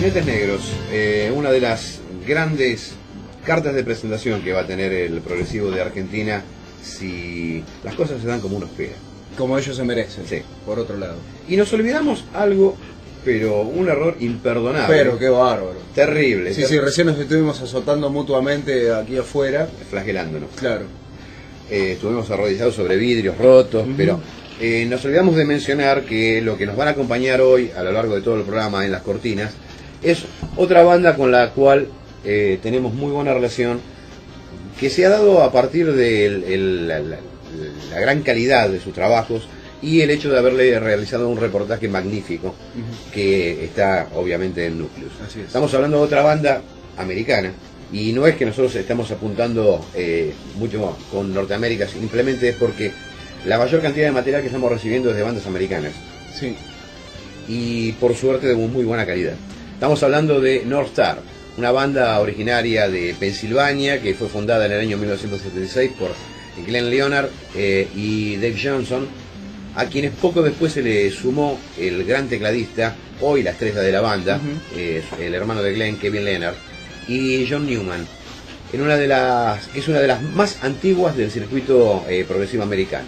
Jinetes Negros, una de las grandes cartas de presentación que va a tener el progresivo de Argentina si las cosas se dan como uno espera. Como ellos se merecen, Sí. por otro lado. Y nos olvidamos algo, pero un error imperdonable. Pero qué bárbaro. Terrible. Sí, sí, recién nos estuvimos azotando mutuamente aquí afuera. Flagelándonos. Claro. Estuvimos arrodillados sobre vidrios rotos, pero nos olvidamos de mencionar que lo que nos van a acompañar hoy a lo largo de todo el programa en las cortinas es otra banda con la cual tenemos muy buena relación, que se ha dado a partir de la gran calidad de sus trabajos y el hecho de haberle realizado un reportaje magnífico que está obviamente en Núcleos. Así es. Estamos hablando de otra banda americana. Y no es que nosotros estamos apuntando mucho con Norteamérica, simplemente es porque la mayor cantidad de material que estamos recibiendo es de bandas americanas. Sí. Y por suerte de muy buena calidad. Estamos hablando de North Star, una banda originaria de Pensilvania que fue fundada en el año 1976 por Glenn Leonard y Dave Johnson, a quienes poco después se le sumó el gran tecladista, hoy la estrella de la banda, el hermano de Glenn, Kevin Leonard, y John Newman, es una de las más antiguas del circuito progresivo americano.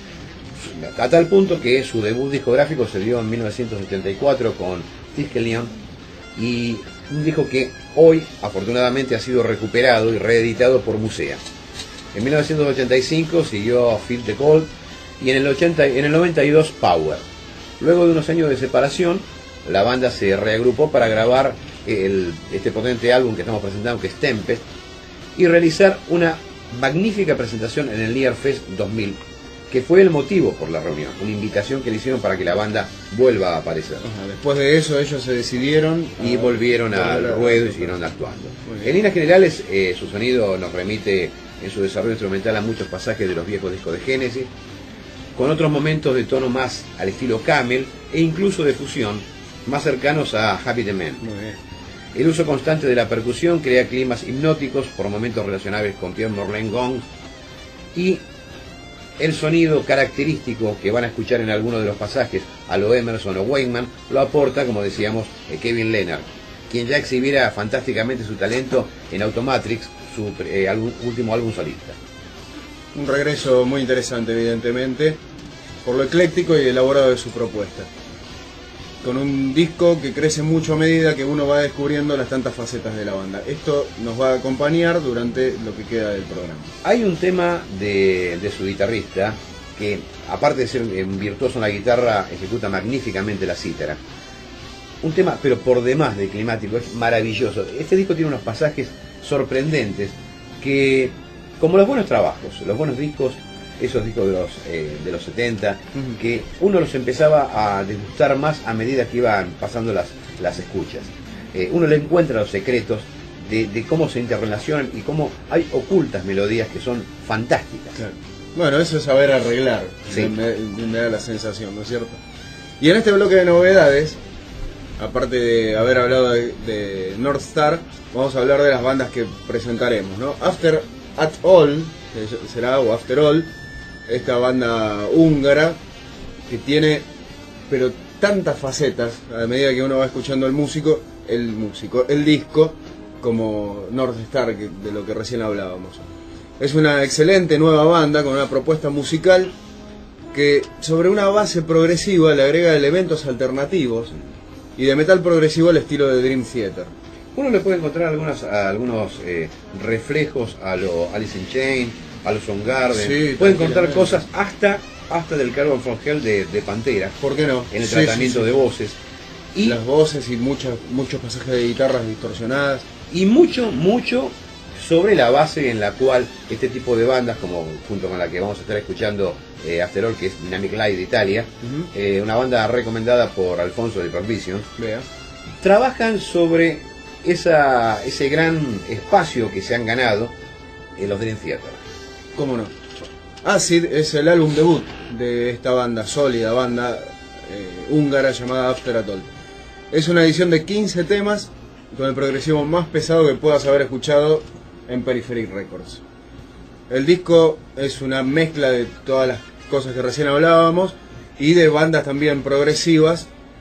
A tal punto que su debut discográfico se dio en 1974 con Tiskelion, y un disco que hoy afortunadamente ha sido recuperado y reeditado por Musea. En 1985 siguió Feel the Cold y en el 92 Power. Luego de unos años de separación, la banda se reagrupó para grabar este potente álbum que estamos presentando, que es Tempest, y realizar una magnífica presentación en el Near Fest 2000, que fue el motivo por la reunión, una invitación que le hicieron para que la banda vuelva a aparecer. Después de eso ellos se decidieron Y volvieron al ruedo y siguieron actuando. En líneas generales, su sonido nos remite en su desarrollo instrumental a muchos pasajes de los viejos discos de Genesis, con otros momentos de tono más al estilo Camel e incluso de fusión, más cercanos a Happy the Man. Muy bien. El uso constante de la percusión crea climas hipnóticos, por momentos relacionables con Pierre Morlaine Gong, y el sonido característico que van a escuchar en algunos de los pasajes a lo Emerson o Wakeman lo aporta, como decíamos, Kevin Leonard, quien ya exhibiera fantásticamente su talento en Automatrix, su último álbum solista. Un regreso muy interesante, evidentemente, por lo ecléctico y elaborado de su propuesta. Con un disco que crece mucho a medida que uno va descubriendo las tantas facetas de la banda. Esto nos va a acompañar durante lo que queda del programa. Hay un tema de su guitarrista que, aparte de ser un virtuoso en la guitarra, ejecuta magníficamente la cítara. Un tema, pero por demás de climático, es maravilloso. Este disco tiene unos pasajes sorprendentes que, como los buenos trabajos, los buenos discos, esos discos de los 70, que uno los empezaba a degustar más a medida que iban pasando las escuchas. Uno le encuentra los secretos de cómo se interrelacionan y cómo hay ocultas melodías que son fantásticas. Claro. Bueno, eso es saber arreglar, Sí. me da la sensación, ¿no es cierto? Y en este bloque de novedades, aparte de haber hablado de North Star, vamos a hablar de las bandas que presentaremos, ¿no? After All, será, o After All, esta banda húngara que tiene pero tantas facetas a medida que uno va escuchando el disco, como North Star, de lo que recién hablábamos. Es una excelente nueva banda con una propuesta musical que sobre una base progresiva le agrega elementos alternativos y de metal progresivo al estilo de Dream Theater. Uno le puede encontrar algunos reflejos a lo Alice in Chains, a los Soundgarden. Sí, puede encontrar tranquilamente. cosas hasta del Carbon from Hell de Pantera, ¿Por qué no? en el Sí, tratamiento sí, sí. de voces. Y Las voces y muchos pasajes de guitarras distorsionadas. y mucho sobre la base en la cual este tipo de bandas, como junto con la que vamos a estar escuchando After All, que es Dynamic Light de Italia, una banda recomendada por Alfonso de Rock Vision, Vea. trabajan sobre ese gran espacio que se han ganado en los Dream Theater. ¿Cómo no? Acid es el álbum debut de esta banda, sólida banda húngara llamada After All. Es una edición de 15 temas con el progresivo más pesado que puedas haber escuchado en Peripheric Records. El disco es una mezcla de todas las cosas que recién hablábamos y de bandas también progresivas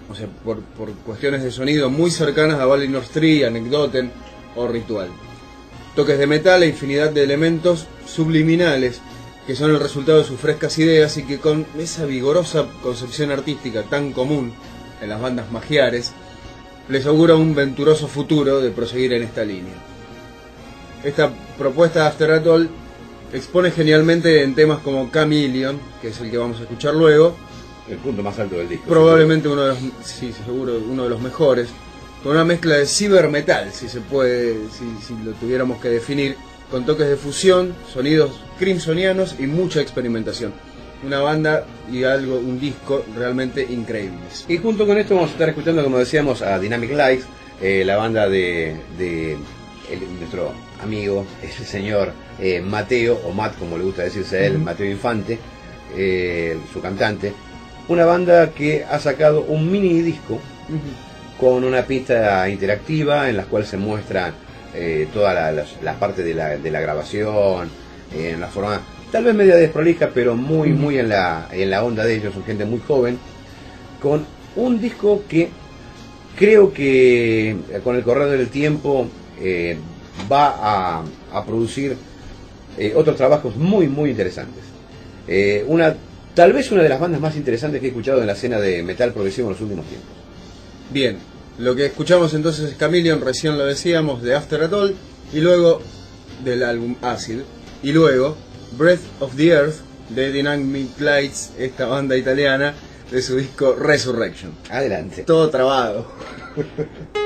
o sea, por cuestiones de sonido muy cercanas a Valinor 3, Anecdoten o Ritual. Toques de metal e infinidad de elementos subliminales que son el resultado de sus frescas ideas y que con esa vigorosa concepción artística tan común en las bandas magiares, les augura un venturoso futuro de proseguir en esta línea. Esta propuesta de After All expone genialmente en temas como Chameleon, que es el que vamos a escuchar luego, el punto más alto del disco. Probablemente uno de los, sí, seguro uno de los mejores, con una mezcla de cibermetal, si se puede, si lo tuviéramos que definir, con toques de fusión, sonidos crimsonianos y mucha experimentación. Una banda y un disco realmente increíbles. Y junto con esto vamos a estar escuchando, como decíamos, a Dynamic Lights, la banda de nuestro amigo, el señor Mateo, o Matt como le gusta decirse a él, Mateo Infante, su cantante. Una banda que ha sacado un mini disco con una pista interactiva en la cual se muestran todas las partes de la grabación, en la forma tal vez media desprolija, pero muy en la onda de ellos. Son gente muy joven, con un disco que creo que con el correr del tiempo va a producir otros trabajos muy interesantes. Tal vez una de las bandas más interesantes que he escuchado en la escena de metal progresivo en los últimos tiempos. Bien, lo que escuchamos entonces es Chameleon, recién lo decíamos, de After All, y luego del álbum Acid, y luego Breath of the Earth de Dynamic Lights, esta banda italiana, de su disco Resurrection. Adelante. Todo trabado.